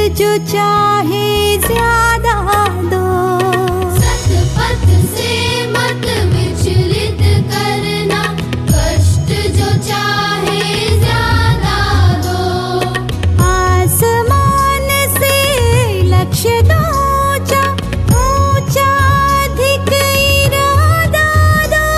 जो चाहे ज्यादा दो। सतपथ से मत विचलित करना, कष्ट जो चाहे ज्यादा दो। आसमान से लक्ष्य दो, ऊंचा ऊंचा अधिक इरादा दो।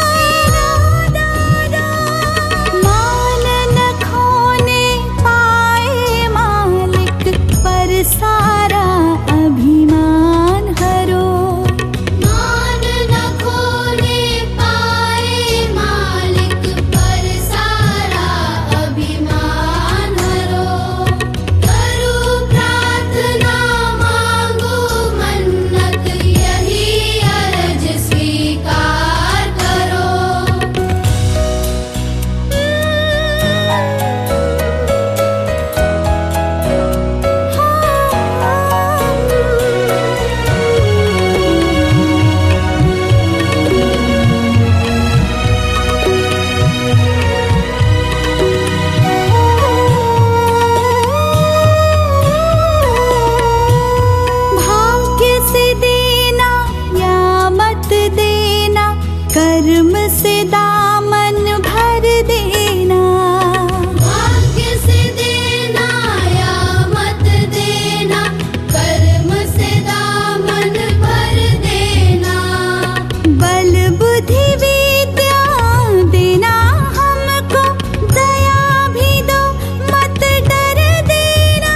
मान न खोने पाए मालिक, पर सारा अभिमान हरो। मान न खोने पाए मालिक, पर सारा अभिमान हरो। करो प्रार्थना मांगो मन्नत, यही अर्ज स्वीकार करो। भाग्य से देना या मत देना, कर्म से दामन भर देना। भाग्य से देना या मत देना, कर्म से दामन भर देना। बल बुद्धि विद्या देना हमको, दया भी दो मत डर देना।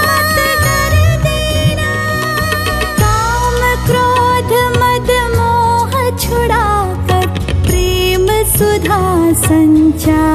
काम क्रोध मद मोह छुड़ाकर, प्रेम सुधा संचार